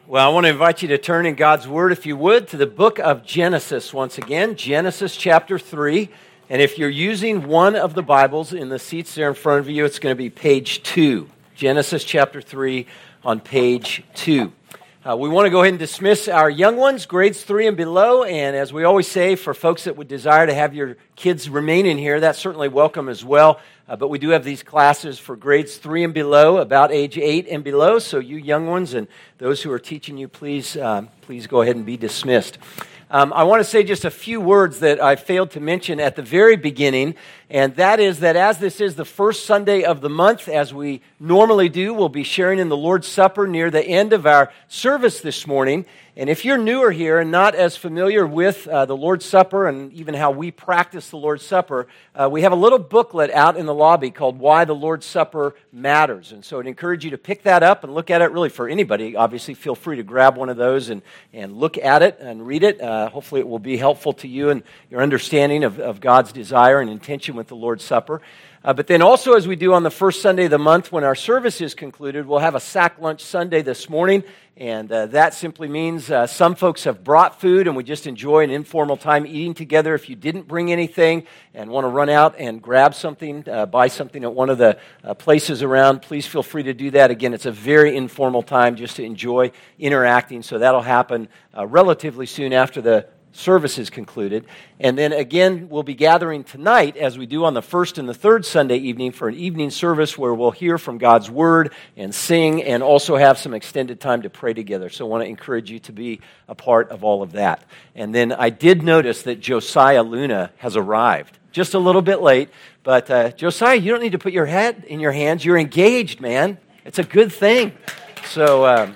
Well, I want to invite you to turn in God's Word, if you would, to the book of Genesis once again, Genesis chapter 3. And if you're using one of the Bibles in the seats there in front of you, it's going to be page 2. Genesis chapter 3 on page 2. We want to go ahead and dismiss our young ones, grades 3 and below. And as we always say, for folks that would desire to have your kids remain in here, that's certainly welcome as well. But we do have these classes for grades 3 and below, about age 8 and below. So you young ones and those who are teaching you, please go ahead and be dismissed. I want to say just a few words that I failed to mention at the very beginning, and that is that as this is the first Sunday of the month, as we normally do, we'll be sharing in the Lord's Supper near the end of our service this morning. And if you're newer here and not as familiar with the Lord's Supper and even how we practice the Lord's Supper, we have a little booklet out in the lobby called Why the Lord's Supper Matters. And so I'd encourage you to pick that up and look at it. Really, for anybody, obviously, feel free to grab one of those and look at it and read it. Hopefully it will be helpful to you and your understanding of God's desire and intention with the Lord's Supper. But then also, as we do on the first Sunday of the month, when our service is concluded, we'll have a sack lunch Sunday this morning. And that simply means some folks have brought food, and we just enjoy an informal time eating together. If you didn't bring anything and want to run out and grab something, buy something at one of the places around, please feel free to do that. Again, it's a very informal time just to enjoy interacting. So that'll happen relatively soon after the service is concluded. And then again, we'll be gathering tonight, as we do on the first and the third Sunday evening, for an evening service where we'll hear from God's Word and sing and also have some extended time to pray together. So I want to encourage you to be a part of all of that. And then I did notice that Josiah Luna has arrived. Just a little bit late, but Josiah, you don't need to put your head in your hands. You're engaged, man. It's a good thing. So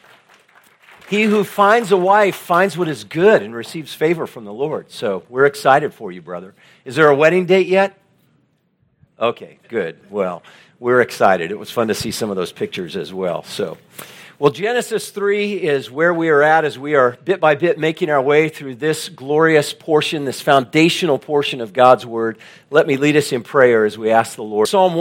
he who finds a wife finds what is good and receives favor from the Lord. So we're excited for you, brother. Is there a wedding date yet? Okay, good. Well, we're excited. It was fun to see some of those pictures as well. Well, Genesis 3 is where we are at as we are bit by bit making our way through this glorious portion, this foundational portion of God's Word. Let me lead us in prayer as we ask the Lord. Psalm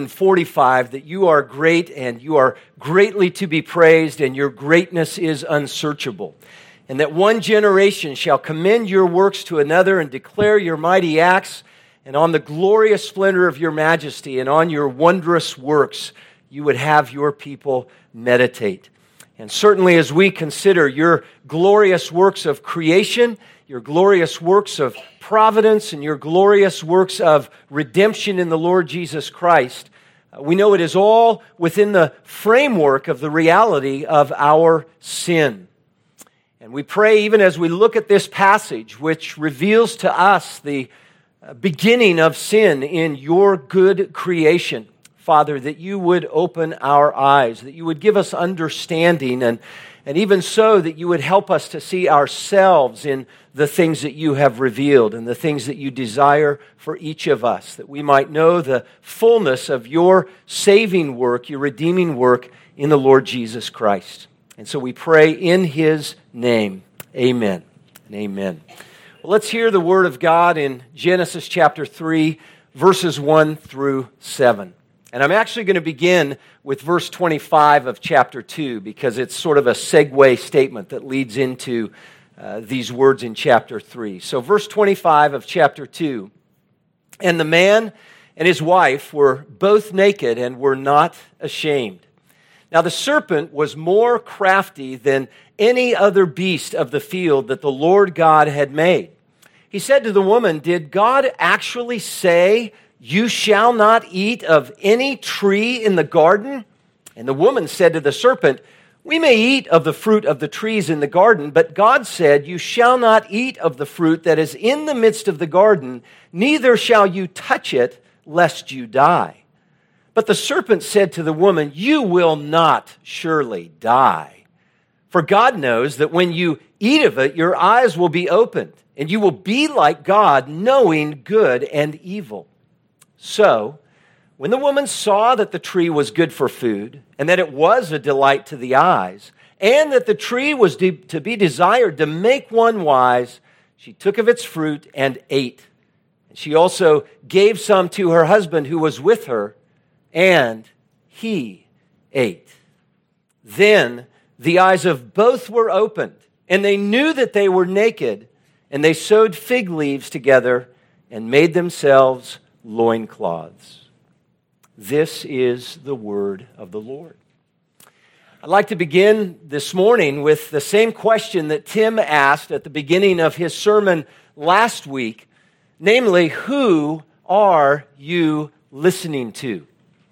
145, that you are great and you are greatly to be praised and your greatness is unsearchable. And that one generation shall commend your works to another and declare your mighty acts, and on the glorious splendor of your majesty and on your wondrous works you would have your people meditate. And certainly as we consider your glorious works of creation, your glorious works of providence, and your glorious works of redemption in the Lord Jesus Christ, we know it is all within the framework of the reality of our sin. And we pray, even as we look at this passage, which reveals to us the beginning of sin in your good creation, Father, that you would open our eyes, that you would give us understanding, and even so, that you would help us to see ourselves in the things that you have revealed and the things that you desire for each of us, that we might know the fullness of your saving work, your redeeming work in the Lord Jesus Christ. And so we pray in his name. Amen and amen. Well, let's hear the word of God in Genesis chapter 3, verses 1 through 7. And I'm actually going to begin with verse 25 of chapter 2 because it's sort of a segue statement that leads into these words in chapter 3. So verse 25 of chapter 2, and the man and his wife were both naked and were not ashamed. Now the serpent was more crafty than any other beast of the field that the Lord God had made. He said to the woman, "Did God actually say, 'You shall not eat of any tree in the garden'?" And the woman said to the serpent, "We may eat of the fruit of the trees in the garden, but God said, 'You shall not eat of the fruit that is in the midst of the garden, neither shall you touch it, lest you die.' But the serpent said to the woman, 'You will not surely die. For God knows that when you eat of it, your eyes will be opened, and you will be like God, knowing good and evil.' So, when the woman saw that the tree was good for food, and that it was a delight to the eyes, and that the tree was to be desired to make one wise, she took of its fruit and ate. And she also gave some to her husband who was with her, and he ate. Then the eyes of both were opened, and they knew that they were naked, and they sewed fig leaves together and made themselves loincloths. This is the word of the Lord. I'd like to begin this morning with the same question that Tim asked at the beginning of his sermon last week, namely, who are you listening to?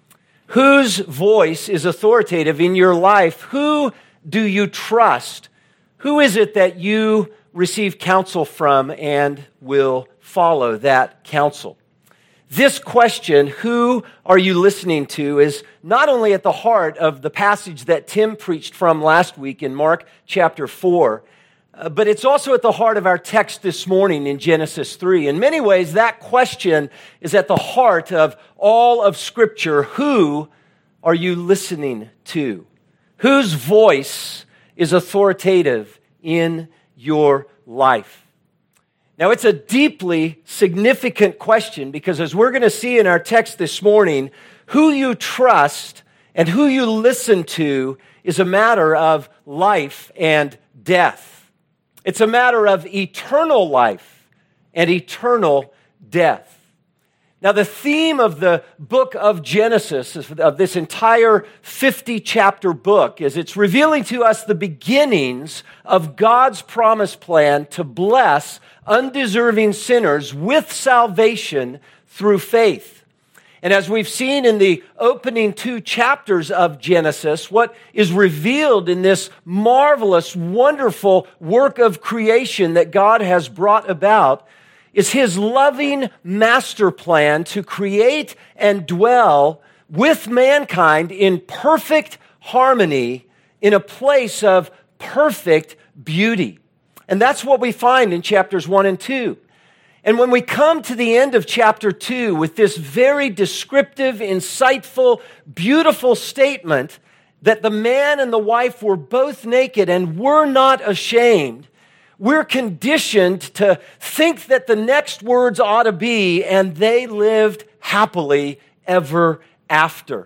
Whose voice is authoritative in your life? Who do you trust? Who is it that you receive counsel from and will follow that counsel? This question, who are you listening to, is not only at the heart of the passage that Tim preached from last week in Mark chapter 4, but it's also at the heart of our text this morning in Genesis 3. In many ways, that question is at the heart of all of Scripture. Who are you listening to? Whose voice is authoritative in your life? Now, it's a deeply significant question because as we're going to see in our text this morning, who you trust and who you listen to is a matter of life and death. It's a matter of eternal life and eternal death. Now, the theme of the book of Genesis, of this entire 50-chapter book, is it's revealing to us the beginnings of God's promised plan to bless undeserving sinners with salvation through faith. And as we've seen in the opening 2 chapters of Genesis, what is revealed in this marvelous, wonderful work of creation that God has brought about is His loving master plan to create and dwell with mankind in perfect harmony in a place of perfect beauty. And that's what we find in chapters 1 and 2. And when we come to the end of chapter 2 with this very descriptive, insightful, beautiful statement that the man and the wife were both naked and were not ashamed, we're conditioned to think that the next words ought to be, and they lived happily ever after.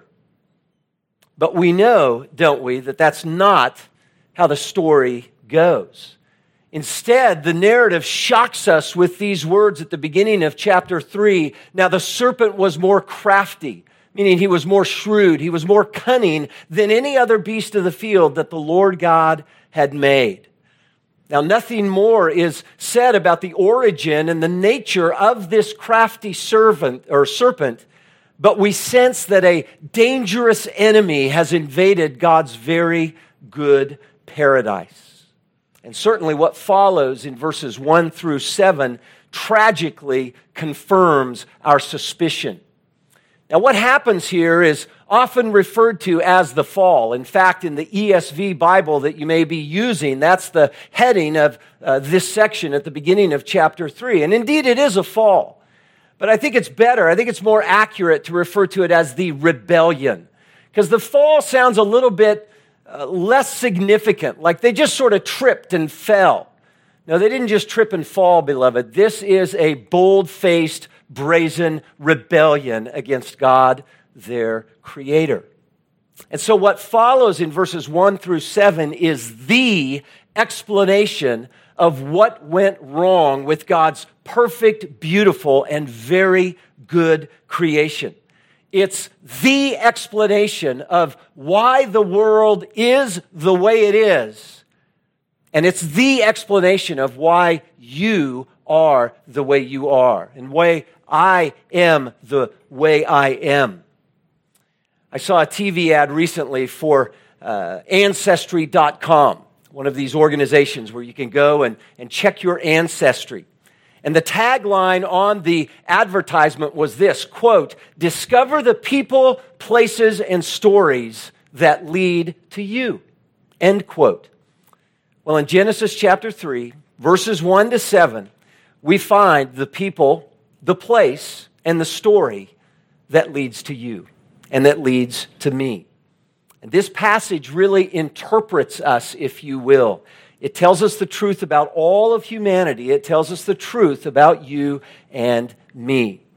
But we know, don't we, that that's not how the story goes. Instead, the narrative shocks us with these words at the beginning of chapter 3. Now, the serpent was more crafty, meaning he was more shrewd, he was more cunning than any other beast of the field that the Lord God had made. Now, nothing more is said about the origin and the nature of this crafty serpent, but we sense that a dangerous enemy has invaded God's very good paradise. And certainly what follows in verses 1 through 7 tragically confirms our suspicion. Now, what happens here is often referred to as the fall. In fact, in the ESV Bible that you may be using, that's the heading of this section at the beginning of chapter 3. And indeed, it is a fall. But I think it's more accurate to refer to it as the rebellion. Because the fall sounds a little bit less significant, like they just sort of tripped and fell. No, they didn't just trip and fall, beloved. This is a bold-faced, brazen rebellion against God, their Creator. And so what follows in verses 1 through 7 is the explanation of what went wrong with God's perfect, beautiful, and very good creation. It's the explanation of why the world is the way it is. And it's the explanation of why you are the way you are and why I am the way I am. I saw a TV ad recently for Ancestry.com, one of these organizations where you can go and check your ancestry. And the tagline on the advertisement was this, quote, "Discover the people, places, and stories that lead to you," end quote. Well, in Genesis chapter 3, verses 1 to 7, we find the people, the place, and the story that leads to you and that leads to me. And this passage really interprets us, if you will. It tells us the truth about all of humanity. It tells us the truth about you and me.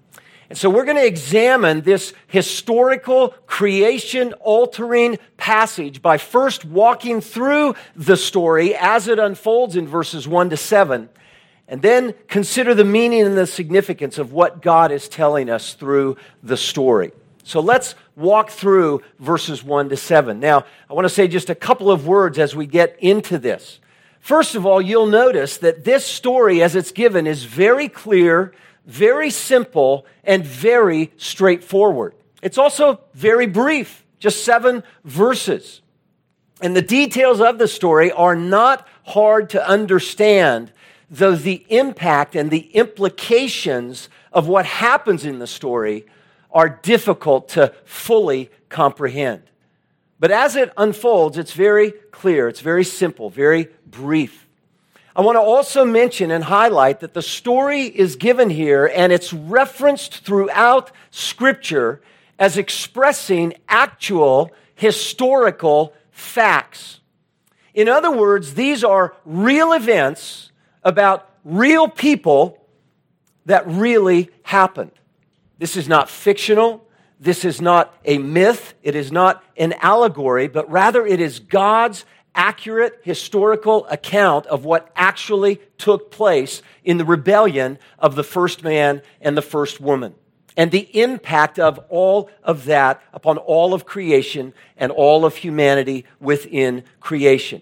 And so we're going to examine this historical, creation-altering passage by first walking through the story as it unfolds in verses 1 to 7, and then consider the meaning and the significance of what God is telling us through the story. So let's walk through verses 1 to 7. Now, I want to say just a couple of words as we get into this. First of all, you'll notice that this story, as it's given, is very clear, very simple, and very straightforward. It's also very brief, just 7 verses. And the details of the story are not hard to understand, though the impact and the implications of what happens in the story are difficult to fully comprehend. But as it unfolds, it's very clear, it's very simple, very brief. I want to also mention and highlight that the story is given here and it's referenced throughout Scripture as expressing actual historical facts. In other words, these are real events about real people that really happened. This is not fictional. This is not a myth. It is not an allegory, but rather it is God's accurate historical account of what actually took place in the rebellion of the first man and the first woman, and the impact of all of that upon all of creation and all of humanity within creation.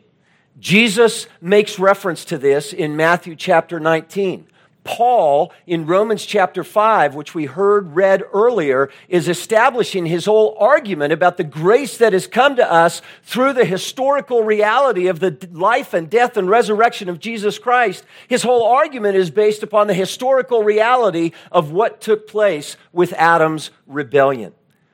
Jesus makes reference to this in Matthew chapter 19. Paul, in Romans chapter 5, which we read earlier, is establishing his whole argument about the grace that has come to us through the historical reality of the life and death and resurrection of Jesus Christ. His whole argument is based upon the historical reality of what took place with Adam's rebellion.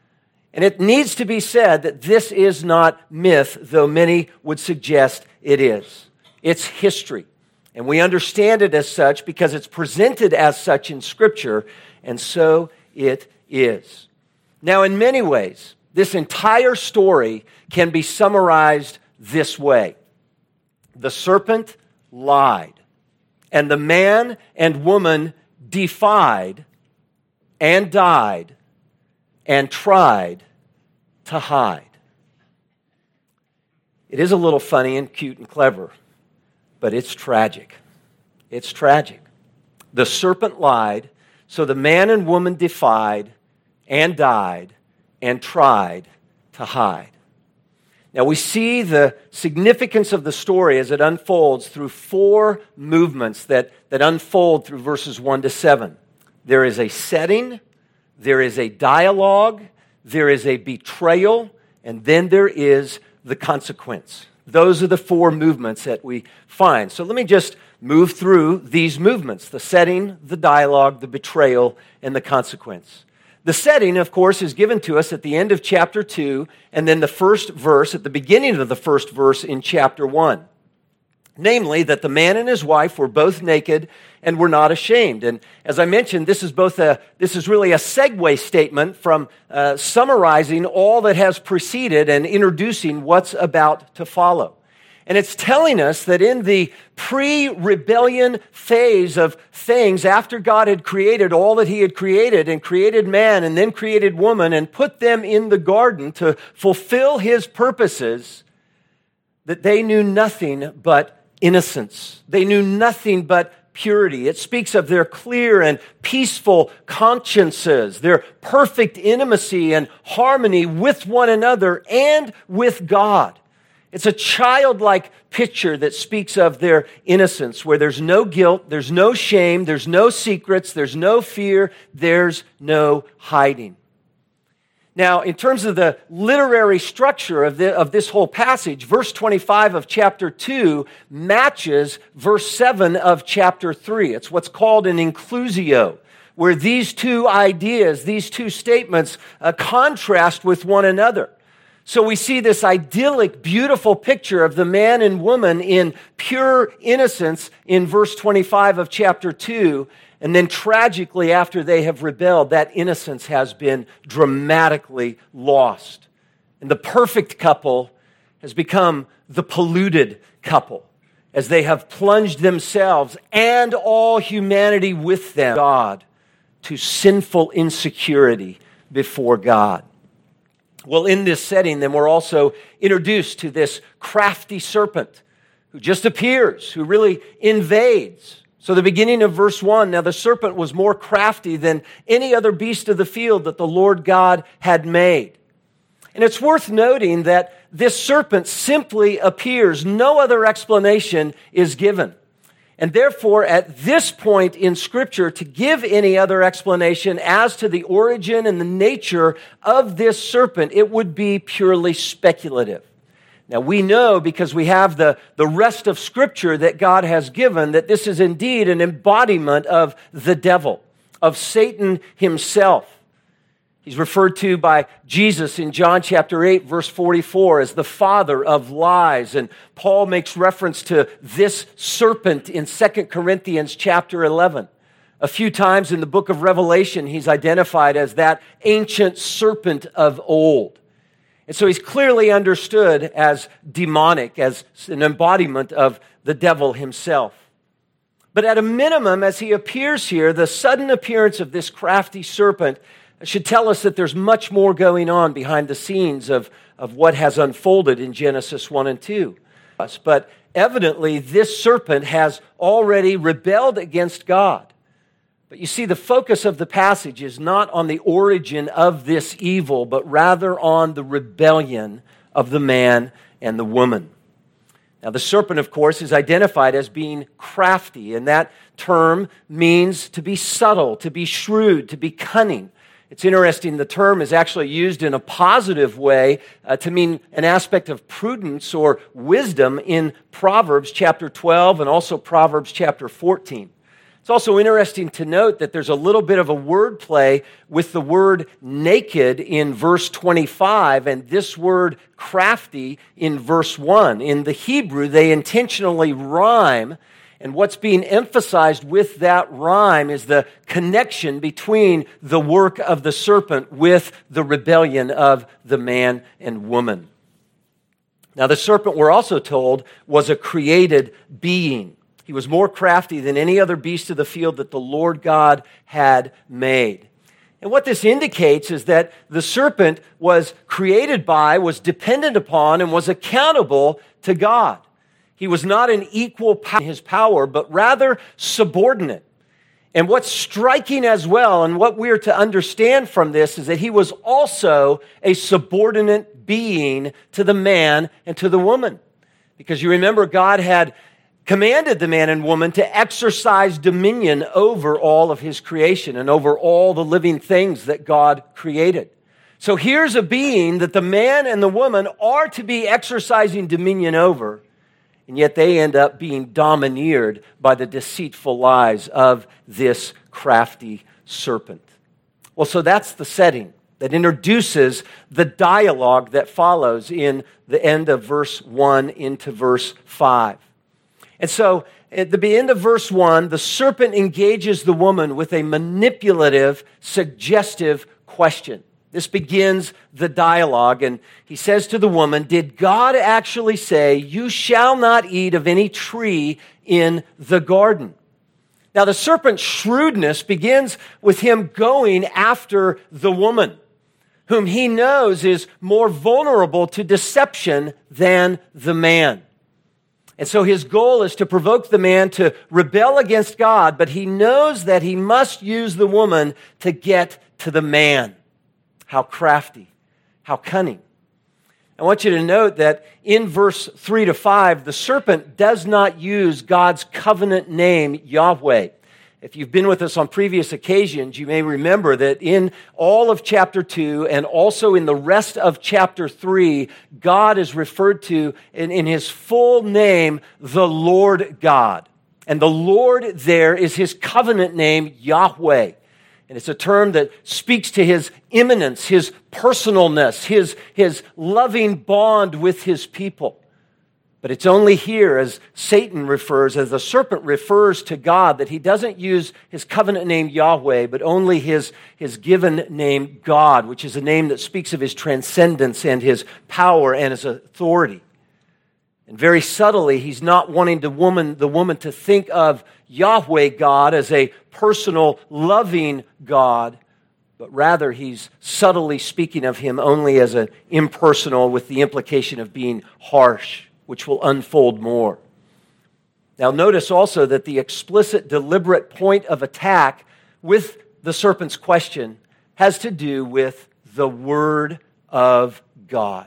And it needs to be said that this is not myth, though many would suggest it is. It's history. And we understand it as such because it's presented as such in Scripture, and so it is. Now, in many ways, this entire story can be summarized this way. The serpent lied, and the man and woman defied and died and tried to hide. It is a little funny and cute and clever, but it's tragic. It's tragic. The serpent lied, so the man and woman defied and died and tried to hide. Now we see the significance of the story as it unfolds through 4 movements that unfold through verses 1 to 7. There is a setting, there is a dialogue, there is a betrayal, and then there is the consequence. Those are the 4 movements that we find. So let me just move through these movements: the setting, the dialogue, the betrayal, and the consequence. The setting, of course, is given to us at the end of chapter 2, and then the first verse, at the beginning of the first verse in chapter 1. Namely, that the man and his wife were both naked and were not ashamed. And as I mentioned, this is really a segue statement from summarizing all that has preceded and introducing what's about to follow. And it's telling us that in the pre-rebellion phase of things, after God had created all that He had created and created man and then created woman and put them in the garden to fulfill His purposes, that they knew nothing but innocence. They knew nothing but purity. It speaks of their clear and peaceful consciences, their perfect intimacy and harmony with one another and with God. It's a childlike picture that speaks of their innocence, where there's no guilt, there's no shame, there's no secrets, there's no fear, there's no hiding. Now, in terms of the literary structure of this whole passage, verse 25 of chapter 2 matches verse 7 of chapter 3. It's what's called an inclusio, where these 2 ideas, these 2 statements contrast with one another. So we see this idyllic, beautiful picture of the man and woman in pure innocence in verse 25 of chapter 2. And then tragically, after they have rebelled, that innocence has been dramatically lost. And the perfect couple has become the polluted couple, as they have plunged themselves and all humanity with them, God, to sinful insecurity before God. Well, in this setting, then we're also introduced to this crafty serpent who just appears, who really invades. So the beginning of verse 1, now the serpent was more crafty than any other beast of the field that the Lord God had made. And it's worth noting that this serpent simply appears. No other explanation is given. And therefore, at this point in Scripture, to give any other explanation as to the origin and the nature of this serpent, it would be purely speculative. Now, we know, because we have the rest of Scripture that God has given, that this is indeed an embodiment of the devil, of Satan himself. He's referred to by Jesus in John chapter 8, verse 44, as the father of lies. And Paul makes reference to this serpent in 2 Corinthians chapter 11. A few times in the book of Revelation, he's identified as that ancient serpent of old. And so he's clearly understood as demonic, as an embodiment of the devil himself. But at a minimum, as he appears here, the sudden appearance of this crafty serpent should tell us that there's much more going on behind the scenes of what has unfolded in Genesis 1 and 2. But evidently, this serpent has already rebelled against God. But you see, the focus of the passage is not on the origin of this evil, but rather on the rebellion of the man and the woman. Now, the serpent, of course, is identified as being crafty, and that term means to be subtle, to be shrewd, to be cunning. It's interesting, the term is actually used in a positive way to mean an aspect of prudence or wisdom in Proverbs chapter 12 and also Proverbs chapter 14. It's also interesting to note that there's a little bit of a wordplay with the word naked in verse 25 and this word crafty in verse 1. In the Hebrew, they intentionally rhyme. And what's being emphasized with that rhyme is the connection between the work of the serpent with the rebellion of the man and woman. Now, the serpent, we're also told, was a created being. He was more crafty than any other beast of the field that the Lord God had made. And what this indicates is that the serpent was created by, was dependent upon, and was accountable to God. He was not an equal in his power, but rather subordinate. And what's striking as well, and what we're to understand from this, is that he was also a subordinate being to the man and to the woman. Because you remember, God had commanded the man and woman to exercise dominion over all of his creation and over all the living things that God created. So here's a being that the man and the woman are to be exercising dominion over, and yet they end up being domineered by the deceitful lies of this crafty serpent. Well, so that's the setting that introduces the dialogue that follows in the end of verse 1 into verse 5. And so at the end of verse 1, the serpent engages the woman with a manipulative, suggestive question. This begins the dialogue, and he says to the woman, "Did God actually say, 'You shall not eat of any tree in the garden'?" Now, the serpent's shrewdness begins with him going after the woman, whom he knows is more vulnerable to deception than the man. And so his goal is to provoke the man to rebel against God, but he knows that he must use the woman to get to the man. How crafty, how cunning. I want you to note that in verse 3 to 5, the serpent does not use God's covenant name, Yahweh. If you've been with us on previous occasions, you may remember that in all of chapter 2 and also in the rest of chapter 3, God is referred to in his full name, the Lord God. And the Lord there is his covenant name, Yahweh. And it's a term that speaks to his immanence, his personalness, his loving bond with his people. But it's only here, as Satan refers, as the serpent refers to God, that he doesn't use his covenant name Yahweh, but only his given name God, which is a name that speaks of his transcendence and his power and his authority. And very subtly, he's not wanting the woman to think of Yahweh God as a personal, loving God, but rather he's subtly speaking of him only as an impersonal, with the implication of being harsh, which will unfold more. Now notice also that the explicit, deliberate point of attack with the serpent's question has to do with the Word of God.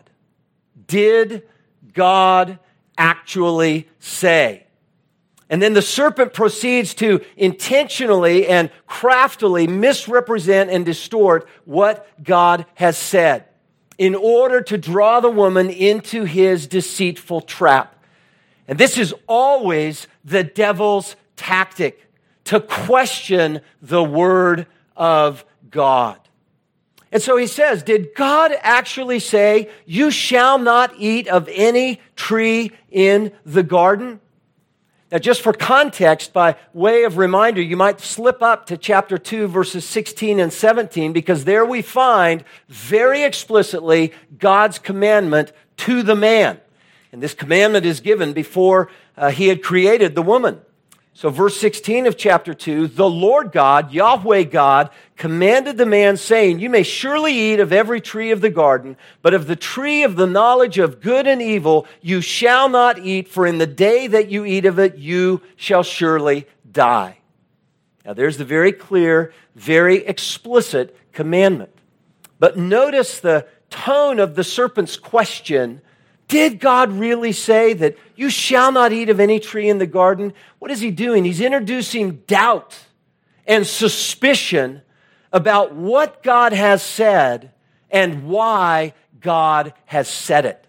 Did God actually say? And then the serpent proceeds to intentionally and craftily misrepresent and distort what God has said in order to draw the woman into his deceitful trap. And this is always the devil's tactic, to question the Word of God. And so he says, did God actually say, you shall not eat of any tree in the garden? Now, just for context, by way of reminder, you might slip up to chapter 2, verses 16 and 17, because there we find very explicitly God's commandment to the man. And this commandment is given before he had created the woman. So verse 16 of chapter 2, the Lord God, Yahweh God, commanded the man, saying, you may surely eat of every tree of the garden, but of the tree of the knowledge of good and evil you shall not eat, for in the day that you eat of it you shall surely die. Now there's the very clear, very explicit commandment. But notice the tone of the serpent's question. Did God really say that you shall not eat of any tree in the garden? What is he doing? He's introducing doubt and suspicion about what God has said and why God has said it.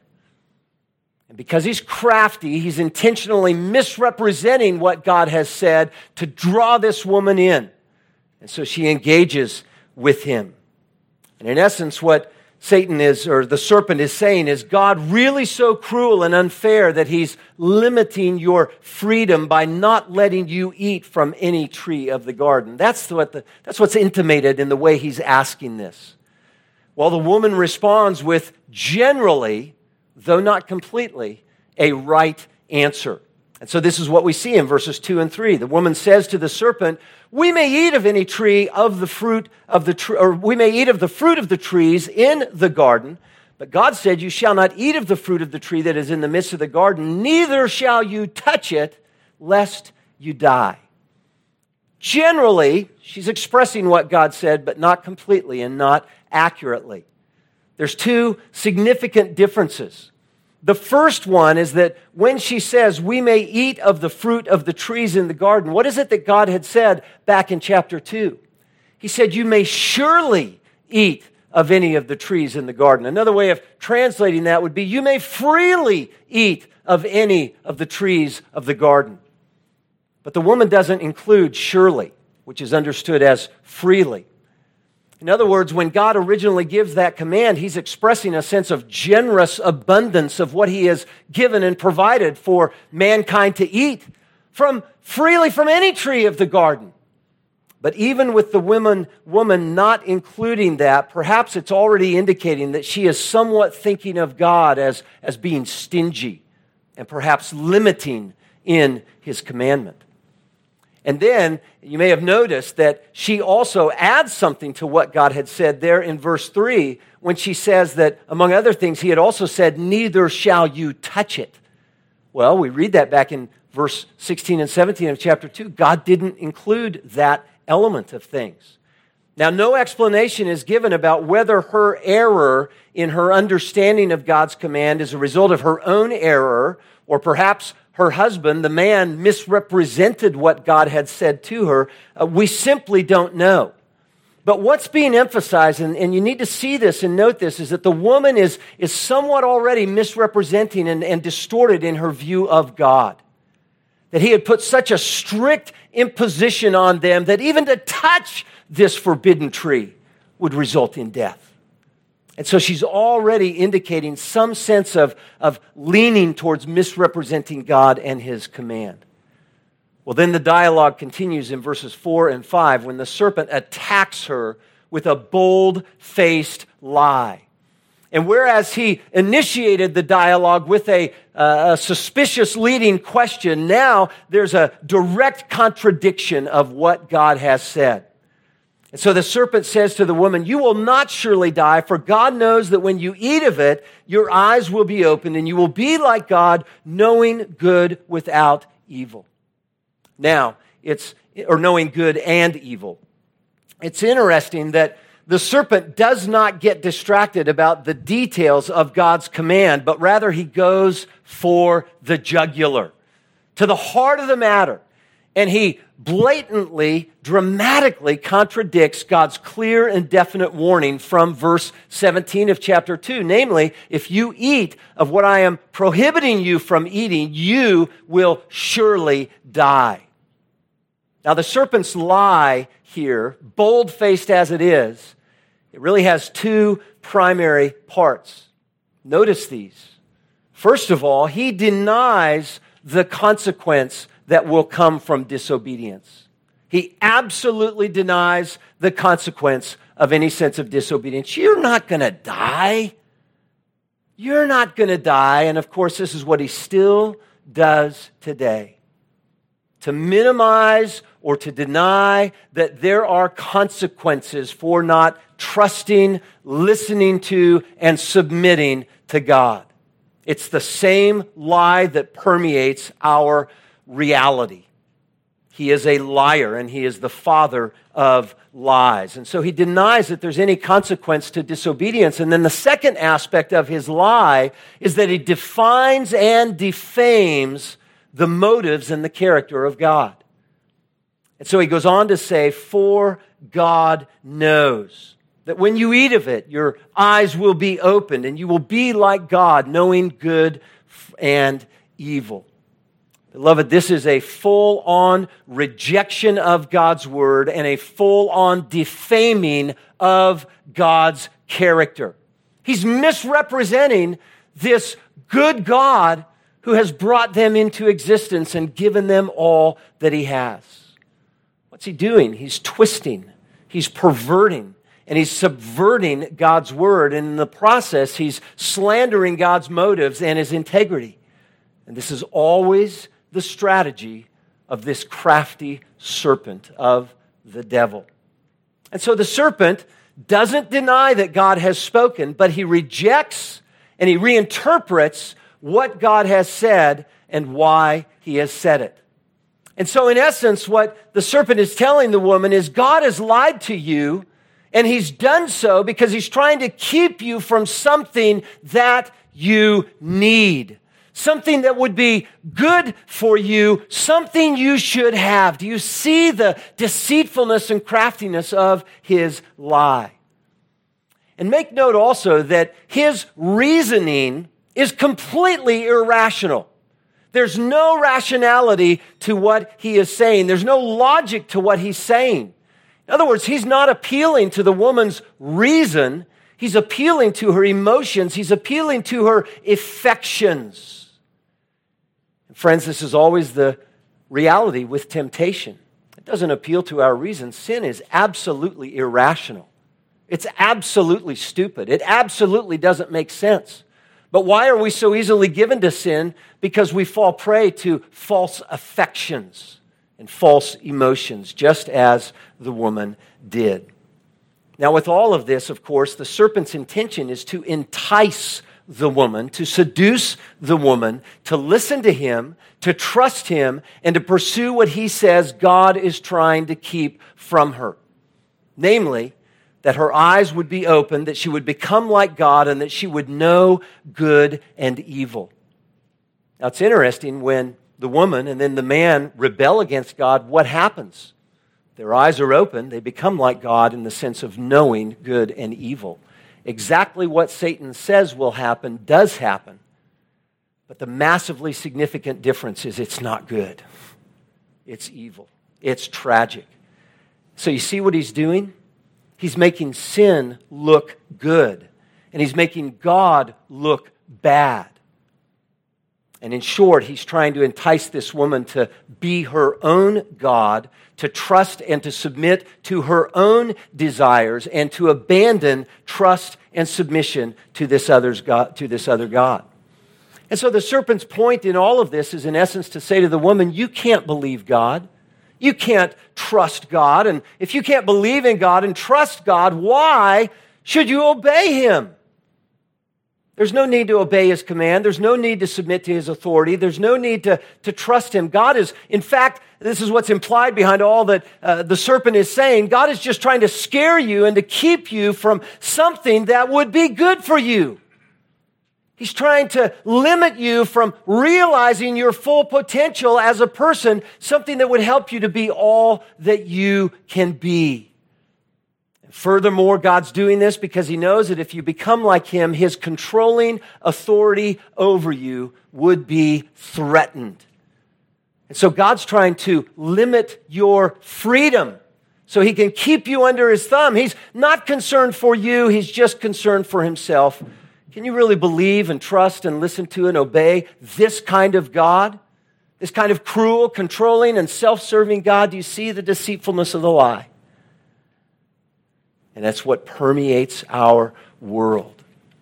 And because he's crafty, he's intentionally misrepresenting what God has said to draw this woman in. And so she engages with him. And in essence, what Satan is, or the serpent is saying, is God really so cruel and unfair that he's limiting your freedom by not letting you eat from any tree of the garden? That's what's intimated in the way he's asking this. Well, the woman responds with generally, though not completely, a right answer. And so this is what we see in verses 2 and 3. The woman says to the serpent, we may eat of any tree of the fruit of the tree, or we may eat of the fruit of the trees in the garden. But God said, you shall not eat of the fruit of the tree that is in the midst of the garden, neither shall you touch it, lest you die. Generally, she's expressing what God said, but not completely and not accurately. There's two significant differences. The first one is that when she says, we may eat of the fruit of the trees in the garden, what is it that God had said back in chapter 2? He said, you may surely eat of any of the trees in the garden. Another way of translating that would be, you may freely eat of any of the trees of the garden. But the woman doesn't include surely, which is understood as freely. In other words, when God originally gives that command, he's expressing a sense of generous abundance of what he has given and provided for mankind to eat freely from any tree of the garden. But even with the woman not including that, perhaps it's already indicating that she is somewhat thinking of God as being stingy and perhaps limiting in his commandment. And then you may have noticed that she also adds something to what God had said there in verse 3 when she says that, among other things, he had also said, neither shall you touch it. Well, we read that back in verse 16 and 17 of chapter 2. God didn't include that element of things. Now, no explanation is given about whether her error in her understanding of God's command is a result of her own error, or perhaps her husband, the man, misrepresented what God had said to her. We simply don't know. But what's being emphasized, and you need to see this and note this, is that the woman is somewhat already misrepresenting and distorted in her view of God. That he had put such a strict imposition on them that even to touch this forbidden tree would result in death. And so she's already indicating some sense of leaning towards misrepresenting God and his command. Well, then the dialogue continues in verses 4 and 5 when the serpent attacks her with a bold-faced lie. And whereas he initiated the dialogue with a a suspicious leading question, now there's a direct contradiction of what God has said. And so the serpent says to the woman, "You will not surely die, for God knows that when you eat of it, your eyes will be opened, and you will be like God, knowing good without evil." Now, knowing good and evil. It's interesting that the serpent does not get distracted about the details of God's command, but rather he goes for the jugular, to the heart of the matter. And he blatantly, dramatically contradicts God's clear and definite warning from verse 17 of chapter 2. Namely, if you eat of what I am prohibiting you from eating, you will surely die. Now, the serpent's lie here, bold-faced as it is, it really has two primary parts. Notice these. First of all, he denies the consequence that will come from disobedience. He absolutely denies the consequence of any sense of disobedience. You're not going to die. You're not going to die. And of course, this is what he still does today. To minimize or to deny that there are consequences for not trusting, listening to, and submitting to God. It's the same lie that permeates our reality. He is a liar, and he is the father of lies. And so he denies that there's any consequence to disobedience. And then the second aspect of his lie is that he defines and defames the motives and the character of God. And so he goes on to say, "For God knows that when you eat of it, your eyes will be opened, and you will be like God, knowing good and evil." Beloved, this is a full-on rejection of God's word and a full-on defaming of God's character. He's misrepresenting this good God who has brought them into existence and given them all that he has. What's he doing? He's twisting, he's perverting, and he's subverting God's word. And in the process, he's slandering God's motives and his integrity. And this is always the strategy of this crafty serpent of the devil. And so the serpent doesn't deny that God has spoken, but he rejects and he reinterprets what God has said and why he has said it. And so in essence, what the serpent is telling the woman is God has lied to you, and he's done so because he's trying to keep you from something that you need. Something that would be good for you, something you should have. Do you see the deceitfulness and craftiness of his lie? And make note also that his reasoning is completely irrational. There's no rationality to what he is saying. There's no logic to what he's saying. In other words, he's not appealing to the woman's reason. He's appealing to her emotions. He's appealing to her affections. And friends, this is always the reality with temptation. It doesn't appeal to our reason. Sin is absolutely irrational. It's absolutely stupid. It absolutely doesn't make sense. But why are we so easily given to sin? Because we fall prey to false affections and false emotions, just as the woman did. Now, with all of this, of course, the serpent's intention is to entice the woman, to seduce the woman, to listen to him, to trust him, and to pursue what he says God is trying to keep from her. Namely, that her eyes would be opened, that she would become like God, and that she would know good and evil. Now, it's interesting when the woman and then the man rebel against God, what happens? Their eyes are open, they become like God in the sense of knowing good and evil. Exactly what Satan says will happen does happen. But the massively significant difference is it's not good. It's evil. It's tragic. So you see what he's doing? He's making sin look good, and he's making God look bad. And in short, he's trying to entice this woman to be her own God, to trust and to submit to her own desires, and to abandon trust and submission to this other God. And so the serpent's point in all of this is in essence to say to the woman, you can't believe God. You can't trust God. And if you can't believe in God and trust God, why should you obey Him? There's no need to obey His command. There's no need to submit to His authority. There's no need to trust Him. God is, in fact, this is what's implied behind all that the serpent is saying. God is just trying to scare you and to keep you from something that would be good for you. He's trying to limit you from realizing your full potential as a person, something that would help you to be all that you can be. Furthermore, God's doing this because He knows that if you become like Him, His controlling authority over you would be threatened. And so God's trying to limit your freedom so He can keep you under His thumb. He's not concerned for you, He's just concerned for Himself. Can you really believe and trust and listen to and obey this kind of God? This kind of cruel, controlling, and self-serving God? Do you see the deceitfulness of the lie? And that's what permeates our world.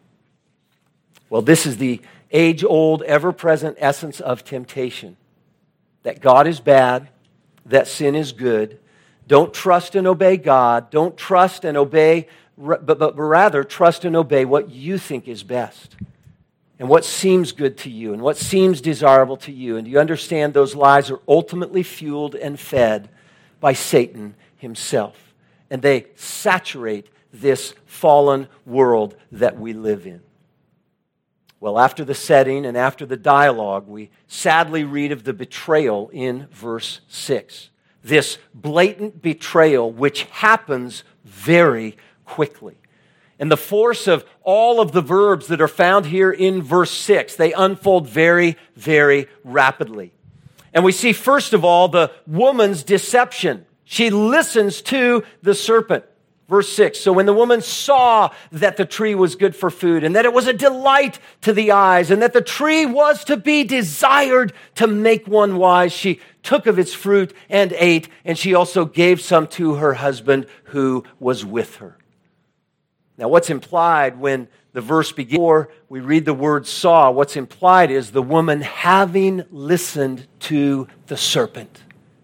Well, this is the age-old, ever-present essence of temptation. That God is bad, that sin is good. Don't trust and obey God. Don't trust and obey, but rather trust and obey what you think is best and what seems good to you and what seems desirable to you. And you understand those lies are ultimately fueled and fed by Satan himself. And they saturate this fallen world that we live in. Well, after the setting and after the dialogue, we sadly read of the betrayal in verse 6. This blatant betrayal which happens very quickly. And the force of all of the verbs that are found here in verse 6, they unfold very, very rapidly. And we see, first of all, the woman's deception. She listens to the serpent. Verse 6, so when the woman saw that the tree was good for food and that it was a delight to the eyes and that the tree was to be desired to make one wise, she took of its fruit and ate, and she also gave some to her husband who was with her. Now, what's implied when the verse begins, before we read the word saw, what's implied is the woman having listened to the serpent.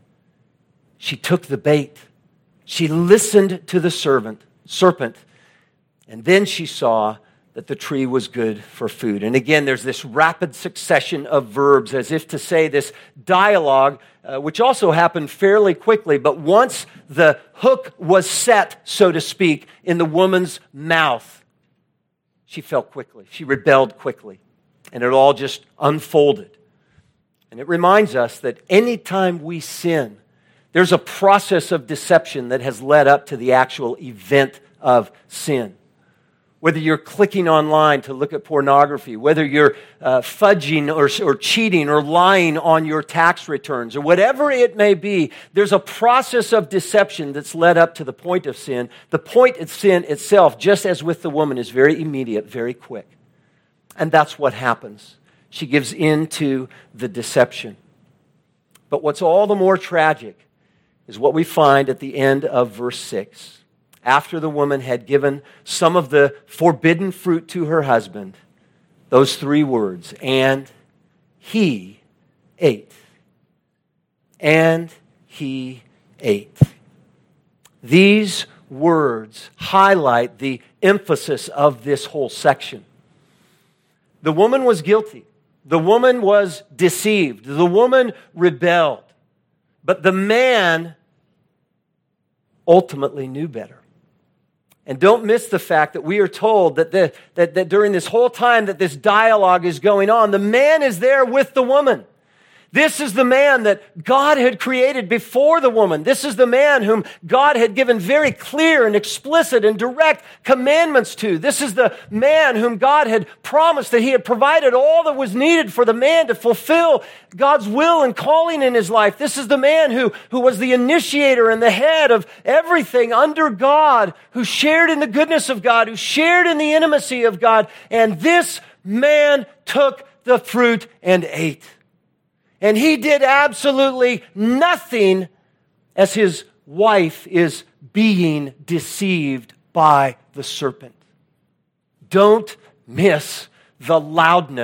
She took the bait. She listened to the serpent, and then she saw that the tree was good for food. And again, there's this rapid succession of verbs, as if to say this dialogue, which also happened fairly quickly, but once the hook was set, so to speak, in the woman's mouth, she fell quickly. She rebelled quickly, and it all just unfolded. And it reminds us that anytime we sin, there's a process of deception that has led up to the actual event of sin. Whether you're clicking online to look at pornography, whether you're fudging or cheating or lying on your tax returns, or whatever it may be, there's a process of deception that's led up to the point of sin. The point of sin itself, just as with the woman, is very immediate, very quick. And that's what happens. She gives in to the deception. But what's all the more tragic is what we find at the end of verse 6. After the woman had given some of the forbidden fruit to her husband, those three words, and he ate. And he ate. These words highlight the emphasis of this whole section. The woman was guilty. The woman was deceived. The woman rebelled. But the man ultimately knew better. And don't miss the fact that we are told that during this whole time that this dialogue is going on, the man is there with the woman. This is the man that God had created before the woman. This is the man whom God had given very clear and explicit and direct commandments to. This is the man whom God had promised that He had provided all that was needed for the man to fulfill God's will and calling in his life. This is the man who was the initiator and the head of everything under God, who shared in the goodness of God, who shared in the intimacy of God. And this man took the fruit and ate. And he did absolutely nothing as his wife is being deceived by the serpent. Don't miss the loudness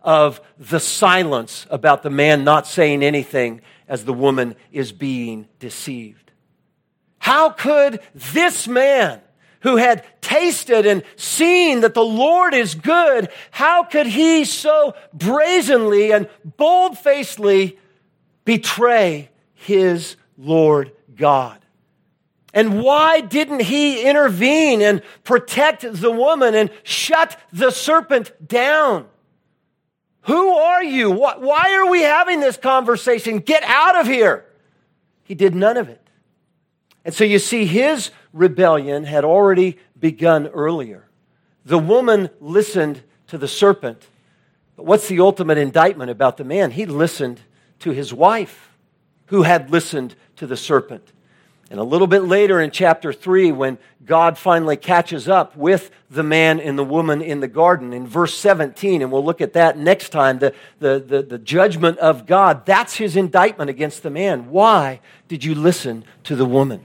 of the silence about the man not saying anything as the woman is being deceived. How could this man, who had tasted and seen that the Lord is good, how could he so brazenly and bold-facedly betray his Lord God? And why didn't he intervene and protect the woman and shut the serpent down? Who are you? Why are we having this conversation? Get out of here. He did none of it. And so you see, his rebellion had already begun earlier. The woman listened to the serpent. But what's the ultimate indictment about the man? He listened to his wife, who had listened to the serpent. And a little bit later in chapter 3, when God finally catches up with the man and the woman in the garden, in verse 17, and we'll look at that next time, the judgment of God, that's his indictment against the man. Why did you listen to the woman?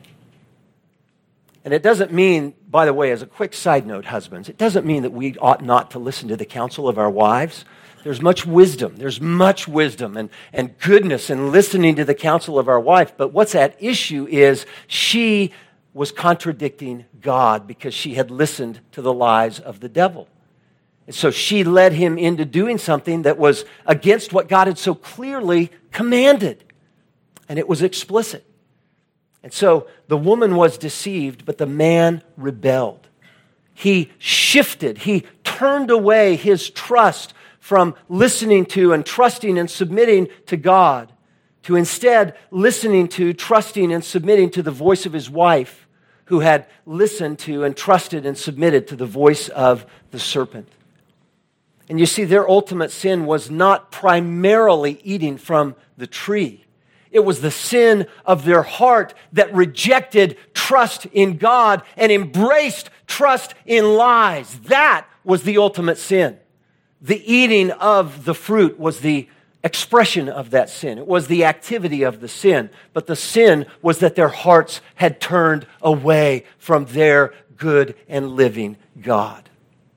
And it doesn't mean, by the way, as a quick side note, husbands, it doesn't mean that we ought not to listen to the counsel of our wives. There's much wisdom. There's much wisdom and goodness in listening to the counsel of our wife. But what's at issue is she was contradicting God because she had listened to the lies of the devil. And so she led him into doing something that was against what God had so clearly commanded. And it was explicit. And so the woman was deceived, but the man rebelled. He shifted. He turned away his trust from listening to and trusting and submitting to God to instead listening to, trusting, and submitting to the voice of his wife, who had listened to and trusted and submitted to the voice of the serpent. And you see, their ultimate sin was not primarily eating from the tree. It was the sin of their heart that rejected trust in God and embraced trust in lies. That was the ultimate sin. The eating of the fruit was the expression of that sin. It was the activity of the sin. But the sin was that their hearts had turned away from their good and living God.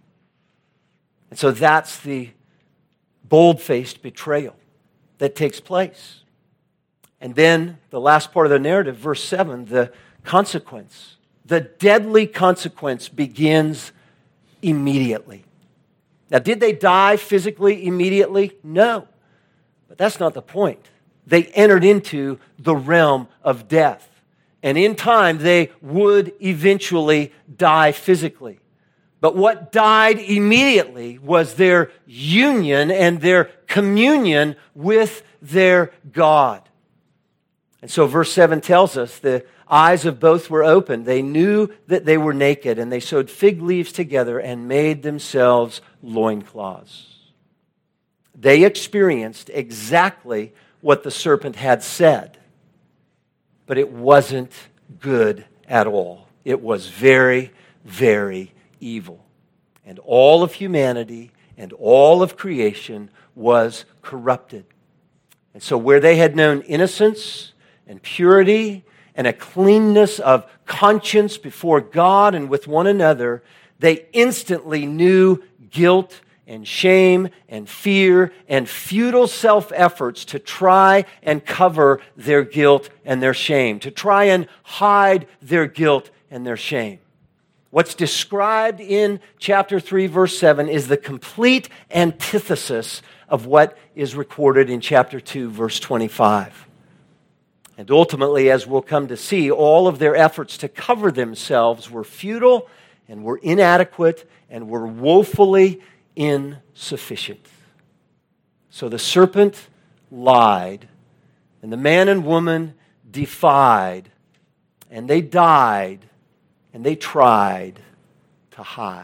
And so that's the bold-faced betrayal that takes place. And then the last part of the narrative, verse 7, the consequence. The deadly consequence begins immediately. Now, did they die physically immediately? No. But that's not the point. They entered into the realm of death. And in time, they would eventually die physically. But what died immediately was their union and their communion with their God. And so verse 7 tells us the eyes of both were opened. They knew that they were naked, and they sewed fig leaves together and made themselves loincloths. They experienced exactly what the serpent had said, but it wasn't good at all. It was very, very evil. And all of humanity and all of creation was corrupted. And so where they had known innocence and purity and a cleanness of conscience before God and with one another, they instantly knew guilt and shame and fear and futile self-efforts to try and cover their guilt and their shame, to try and hide their guilt and their shame. What's described in chapter 3, verse 7 is the complete antithesis of what is recorded in chapter 2, verse 25. And ultimately, as we'll come to see, all of their efforts to cover themselves were futile and were inadequate and were woefully insufficient. So the serpent lied, and the man and woman defied, and they died, and they tried to hide.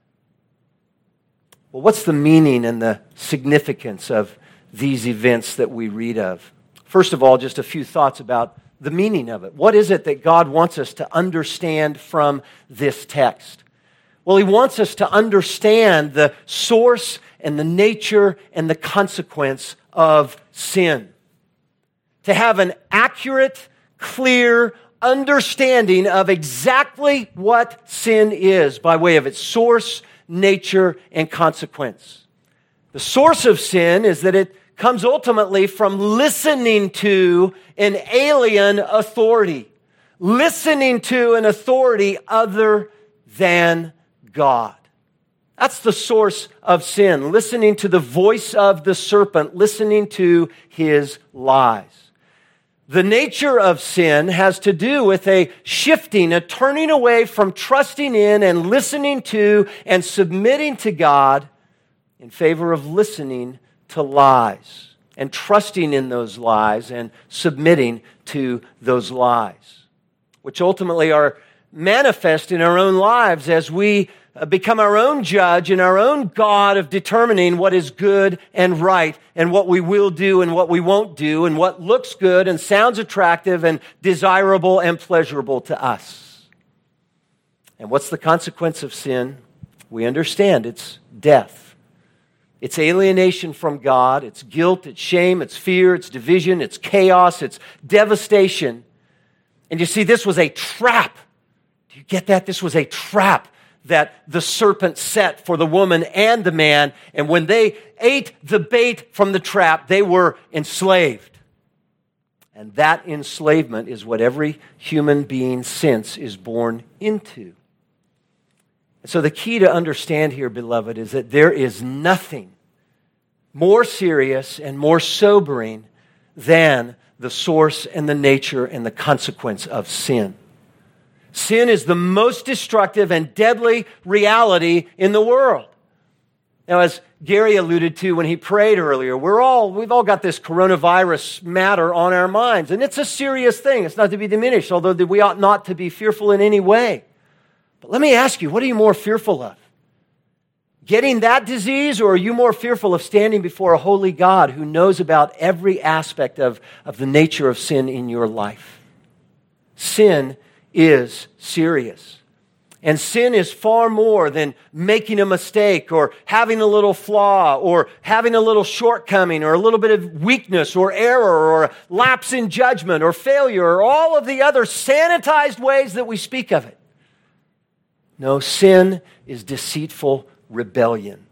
Well, what's the meaning and the significance of these events that we read of? First of all, just a few thoughts about the meaning of it. What is it that God wants us to understand from this text? Well, He wants us to understand the source and the nature and the consequence of sin. To have an accurate, clear understanding of exactly what sin is by way of its source, nature, and consequence. The source of sin is that it comes ultimately from listening to an alien authority, listening to an authority other than God. That's the source of sin, listening to the voice of the serpent, listening to his lies. The nature of sin has to do with a shifting, a turning away from trusting in and listening to and submitting to God in favor of listening to lies and trusting in those lies and submitting to those lies, which ultimately are manifest in our own lives as we become our own judge and our own God of determining what is good and right and what we will do and what we won't do and what looks good and sounds attractive and desirable and pleasurable to us. And what's the consequence of sin? We understand it's death. It's alienation from God. It's guilt, it's shame, it's fear, it's division, it's chaos, it's devastation. And you see, this was a trap. Do you get that? This was a trap that the serpent set for the woman and the man. And when they ate the bait from the trap, they were enslaved. And that enslavement is what every human being since is born into. And so the key to understand here, beloved, is that there is nothing more serious and more sobering than the source and the nature and the consequence of sin. Sin is the most destructive and deadly reality in the world. Now, as Gary alluded to when he prayed earlier, we've all got this coronavirus matter on our minds, and it's a serious thing. It's not to be diminished, although we ought not to be fearful in any way. But let me ask you, what are you more fearful of? Getting that disease, or are you more fearful of standing before a holy God who knows about every aspect of the nature of sin in your life? Sin is serious. And sin is far more than making a mistake or having a little flaw or having a little shortcoming or a little bit of weakness or error or lapse in judgment or failure or all of the other sanitized ways that we speak of it. No, sin is deceitful rebellion.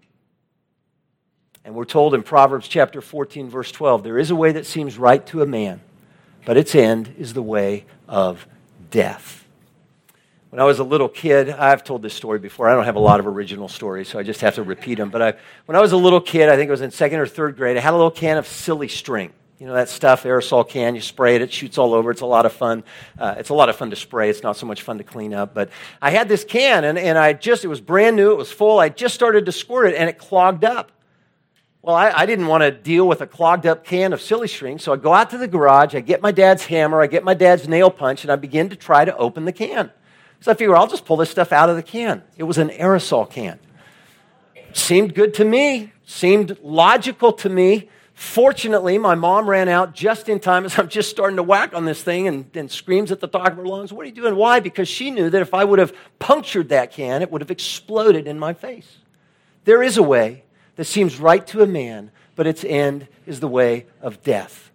And we're told in Proverbs chapter 14, verse 12, there is a way that seems right to a man, but its end is the way of death. When I was a little kid, I've told this story before. I don't have a lot of original stories, so I just have to repeat them. But when I was a little kid, I think it was in second or third grade, I had a little can of silly string. You know that stuff, aerosol can, you spray it, it shoots all over. It's a lot of fun. It's a lot of fun to spray. It's not so much fun to clean up. But I had this can, and it was brand new. It was full. I just started to squirt it, and it clogged up. Well, I didn't want to deal with a clogged up can of silly string, so I go out to the garage, I get my dad's hammer, I get my dad's nail punch, and I begin to try to open the can. So I figure I'll just pull this stuff out of the can. It was an aerosol can. Seemed good to me, seemed logical to me. Fortunately, my mom ran out just in time as I'm just starting to whack on this thing and screams at the top of her lungs, "What are you doing?" Why? Because she knew that if I would have punctured that can, it would have exploded in my face. There is a way that seems right to a man, but its end is the way of death.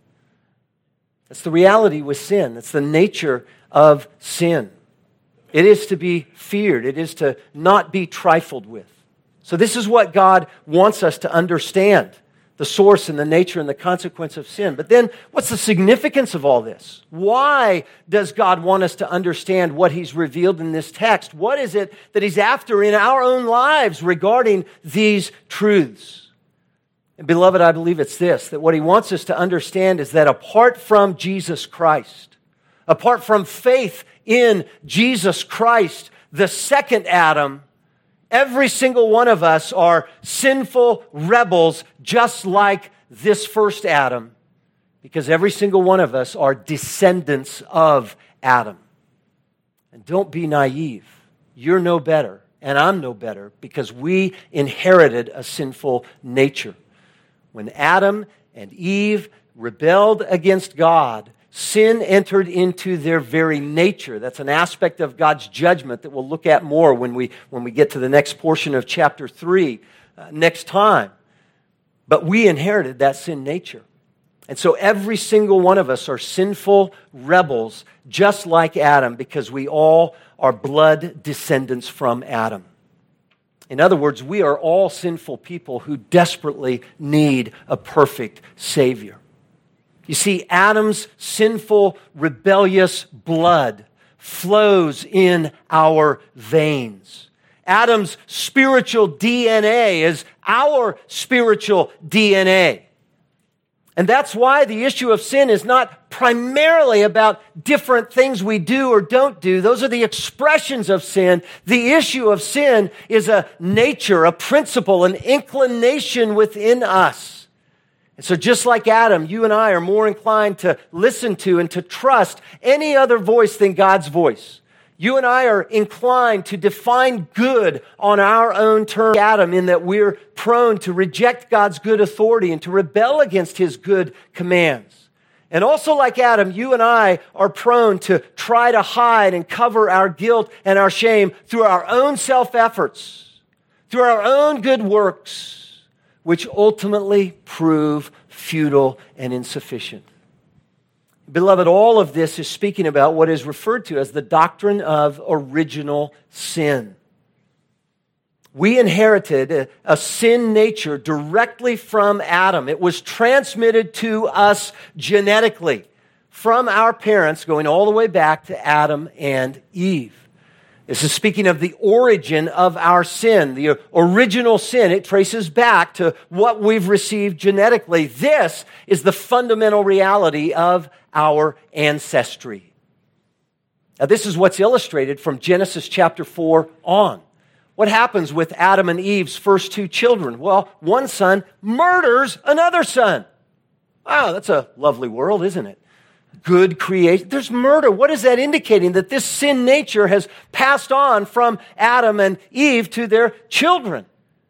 That's the reality with sin. That's the nature of sin. It is to be feared. It is to not be trifled with. So this is what God wants us to understand, the source and the nature and the consequence of sin. But then, what's the significance of all this? Why does God want us to understand what He's revealed in this text? What is it that He's after in our own lives regarding these truths? And beloved, I believe it's this, that what He wants us to understand is that apart from Jesus Christ, apart from faith in Jesus Christ, the second Adam, every single one of us are sinful rebels just like this first Adam, because every single one of us are descendants of Adam. And don't be naive. You're no better, and I'm no better, because we inherited a sinful nature. When Adam and Eve rebelled against God, sin entered into their very nature. That's an aspect of God's judgment that we'll look at more when we get to the next portion of chapter 3 next time. But we inherited that sin nature. And so every single one of us are sinful rebels, just like Adam, because we all are blood descendants from Adam. In other words, we are all sinful people who desperately need a perfect Savior. You see, Adam's sinful, rebellious blood flows in our veins. Adam's spiritual DNA is our spiritual DNA. And that's why the issue of sin is not primarily about different things we do or don't do. Those are the expressions of sin. The issue of sin is a nature, a principle, an inclination within us. And so just like Adam, you and I are more inclined to listen to and to trust any other voice than God's voice. You and I are inclined to define good on our own terms, Adam, in that we're prone to reject God's good authority and to rebel against His good commands. And also like Adam, you and I are prone to try to hide and cover our guilt and our shame through our own self-efforts, through our own good works, which ultimately prove futile and insufficient. Beloved, all of this is speaking about what is referred to as the doctrine of original sin. We inherited a sin nature directly from Adam. It was transmitted to us genetically from our parents, going all the way back to Adam and Eve. This is speaking of the origin of our sin, the original sin. It traces back to what we've received genetically. This is the fundamental reality of our ancestry. Now, this is what's illustrated from Genesis chapter 4 on. What happens with Adam and Eve's first two children? Well, one son murders another son. Wow, that's a lovely world, isn't it? Good creation. There's murder. What is that indicating? That this sin nature has passed on from Adam and Eve to their children.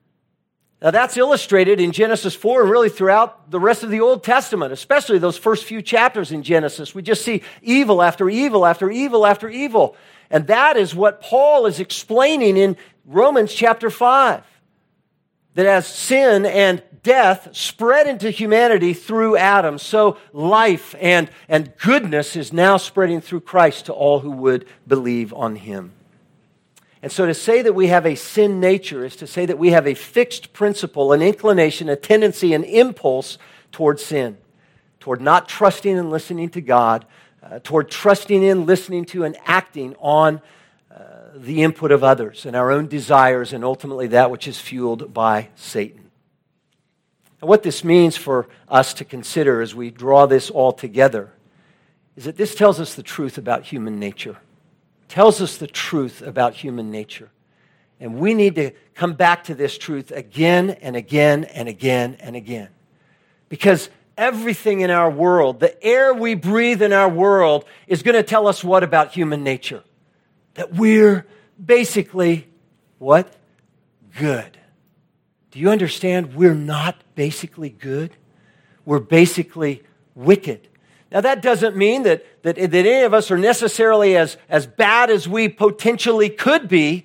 Now that's illustrated in Genesis 4 and really throughout the rest of the Old Testament, especially those first few chapters in Genesis. We just see evil after evil after evil after evil. And that is what Paul is explaining in Romans chapter 5. That as sin and death spread into humanity through Adam, so life and goodness is now spreading through Christ to all who would believe on Him. And so to say that we have a sin nature is to say that we have a fixed principle, an inclination, a tendency, an impulse toward sin, toward not trusting and listening to God, toward trusting in, listening to, and acting on the input of others and our own desires and ultimately that which is fueled by Satan. And what this means for us to consider as we draw this all together is that this tells us the truth about human nature. It tells us the truth about human nature. And we need to come back to this truth again and again and again and again. Because everything in our world, the air we breathe in our world, is going to tell us what about human nature? That we're basically, what? Good. Do you understand? We're not basically good. We're basically wicked. Now that doesn't mean that any of us are necessarily as bad as we potentially could be,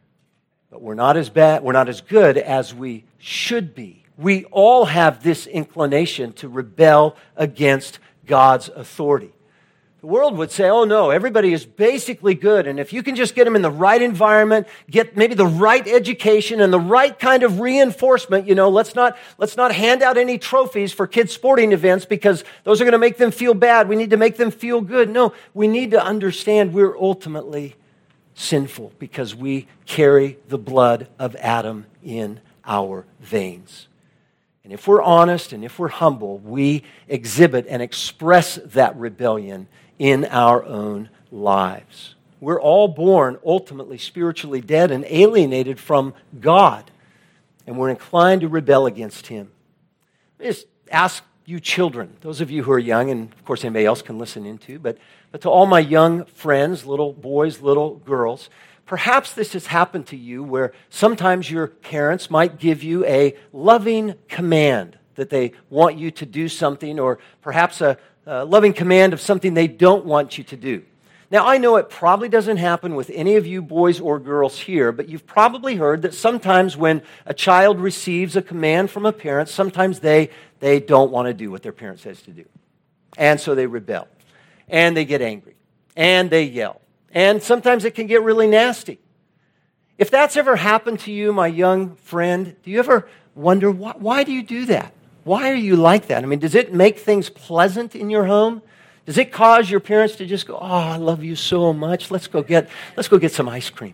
but we're not as bad, we're not as good as we should be. We all have this inclination to rebel against God's authority. The world would say, oh no, everybody is basically good, and if you can just get them in the right environment, get maybe the right education and the right kind of reinforcement, let's not hand out any trophies for kids' sporting events because those are going to make them feel bad. We need to make them feel good. No, we need to understand we're ultimately sinful because we carry the blood of Adam in our veins. And if we're honest and if we're humble, we exhibit and express that rebellion in our own lives. We're all born ultimately spiritually dead and alienated from God, and we're inclined to rebel against Him. Just ask you children, those of you who are young, and of course anybody else can listen in too, but to all my young friends, little boys, little girls, perhaps this has happened to you where sometimes your parents might give you a loving command that they want you to do something, or perhaps a loving command of something they don't want you to do. Now, I know it probably doesn't happen with any of you boys or girls here, but you've probably heard that sometimes when a child receives a command from a parent, sometimes they don't want to do what their parent says to do. And so they rebel, and they get angry, and they yell. And sometimes it can get really nasty. If that's ever happened to you, my young friend, do you ever wonder, why do you do that? Why are you like that? I mean, does it make things pleasant in your home? Does it cause your parents to just go, oh, I love you so much, let's go get some ice cream?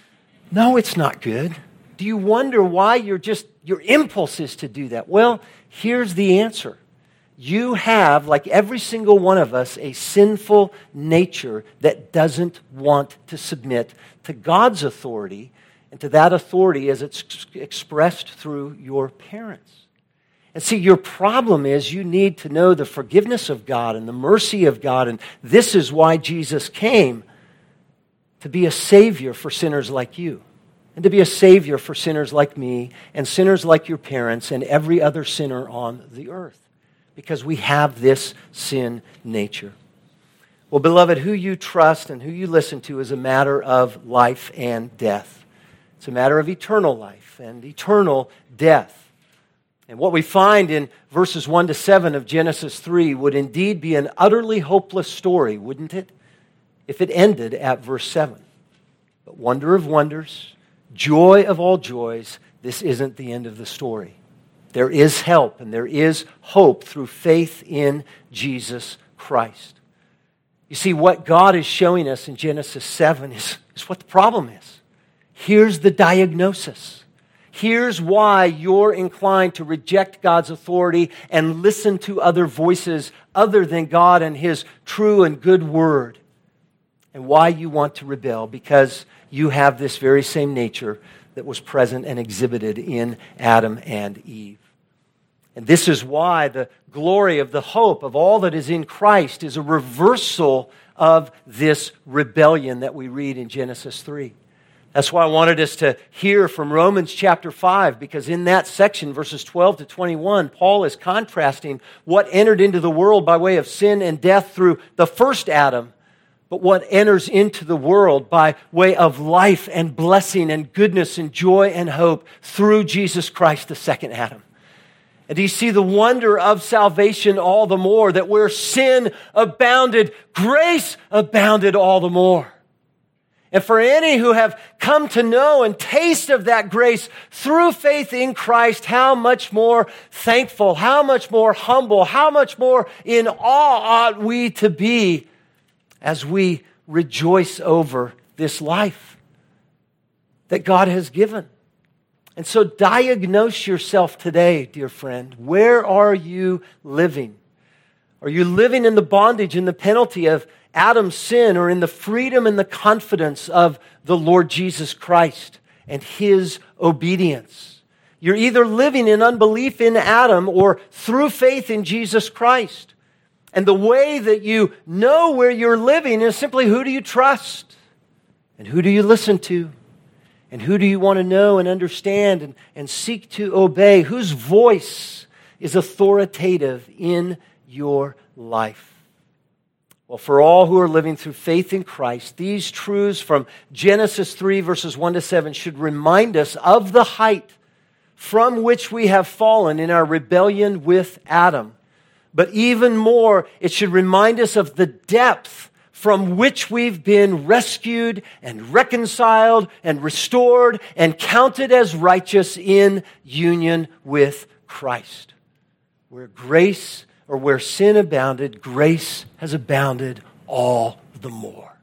No, it's not good. Do you wonder why your impulse is to do that? Well, here's the answer. You have, like every single one of us, a sinful nature that doesn't want to submit to God's authority and to that authority as it's expressed through your parents. And see, your problem is you need to know the forgiveness of God and the mercy of God, and this is why Jesus came, to be a Savior for sinners like you, and to be a Savior for sinners like me, and sinners like your parents, and every other sinner on the earth. Because we have this sin nature. Well, beloved, who you trust and who you listen to is a matter of life and death. It's a matter of eternal life and eternal death. And what we find in verses 1 to 7 of Genesis 3 would indeed be an utterly hopeless story, wouldn't it? If it ended at verse 7. But wonder of wonders, joy of all joys, this isn't the end of the story. There is help and there is hope through faith in Jesus Christ. You see, what God is showing us in Genesis 7 is what the problem is. Here's the diagnosis. Here's why you're inclined to reject God's authority and listen to other voices other than God and His true and good word. And why you want to rebel, because you have this very same nature that was present and exhibited in Adam and Eve. And this is why the glory of the hope of all that is in Christ is a reversal of this rebellion that we read in Genesis 3. That's why I wanted us to hear from Romans chapter 5, because in that section, verses 12 to 21, Paul is contrasting what entered into the world by way of sin and death through the first Adam, but what enters into the world by way of life and blessing and goodness and joy and hope through Jesus Christ, the second Adam. And do you see the wonder of salvation all the more, that where sin abounded, grace abounded all the more? And for any who have come to know and taste of that grace through faith in Christ, how much more thankful, how much more humble, how much more in awe ought we to be as we rejoice over this life that God has given. And so diagnose yourself today, dear friend. Where are you living? Are you living in the bondage and the penalty of Adam's sin, or in the freedom and the confidence of the Lord Jesus Christ and His obedience? You're either living in unbelief in Adam or through faith in Jesus Christ. And the way that you know where you're living is simply, who do you trust? And who do you listen to? And who do you want to know and understand and seek to obey? Whose voice is authoritative in your life? Well, for all who are living through faith in Christ, these truths from Genesis 3, verses 1 to 7 should remind us of the height from which we have fallen in our rebellion with Adam. But even more, it should remind us of the depth from which we've been rescued and reconciled and restored and counted as righteous in union with Christ. Where grace, or where sin abounded, grace has abounded all the more.